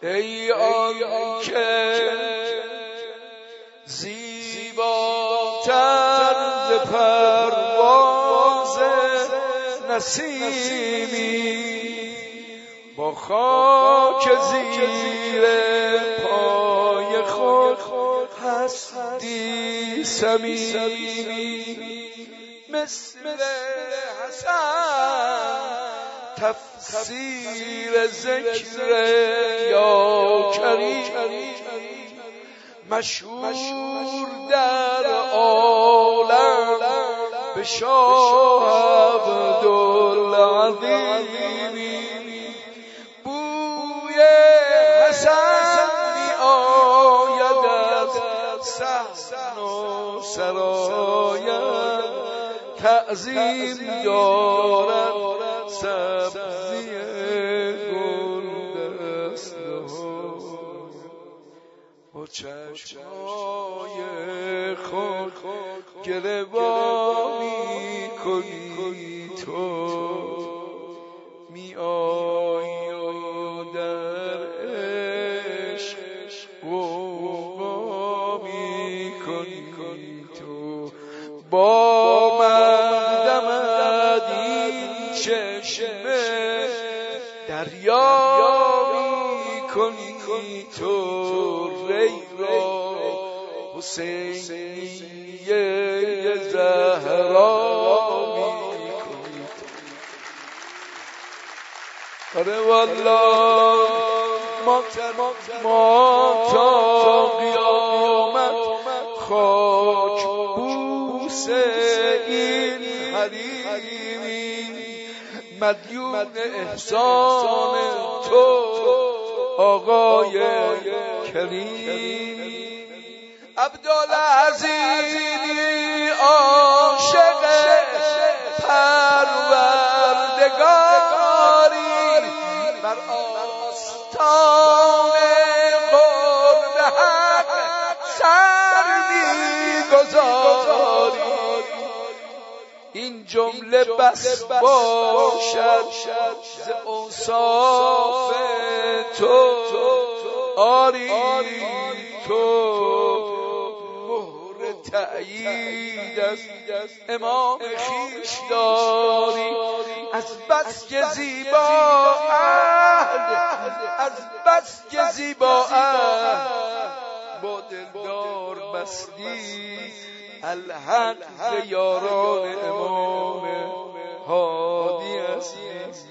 ای آن که زیباتر ز پرواز نسیمی، با خاک زیر پای خود هستی صمیمی، مثل حسن تفسیر ذکر یا کریم، مشهور در عالم به شاه عبدالعظیم. بوی حسن می آید از صحن و سرایت، تعظیم دارد سبزی گل دسته‌ها، با چشمای خود گره‌وا می‌کنی تو، می آیی و در عشق غوغا می‌کنی تو، با من دمد این چشمه دریا می‌کنی تو، ری را حسینیه زهرا می‌کنی تو. آره والله ما تا قیامت خاک بوس این حریمی، مدیون احسان تو آقای کریم. عبدالعظیمی عاشق پروردگاری، بر آستان قرب حق سر می‌گذاری، این جمله بس باشد ز اوصاف تو، آری تو مهر تأیید از امام خویش داری، از بس که زیبا عهد، از بس که زیبا عهد با دلدار بستی، الحق به یاران امام هادی است.